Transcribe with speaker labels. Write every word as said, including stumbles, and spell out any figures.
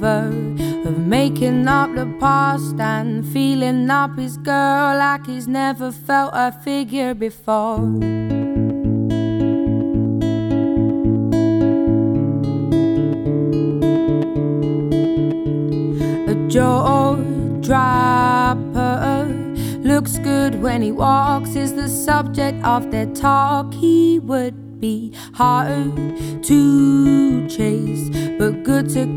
Speaker 1: over of making up the past and feeling up his girl like he's never felt a figure before. A jaw dropper, looks good when he walks, is the subject of their talk. He would be hard to chase, but good to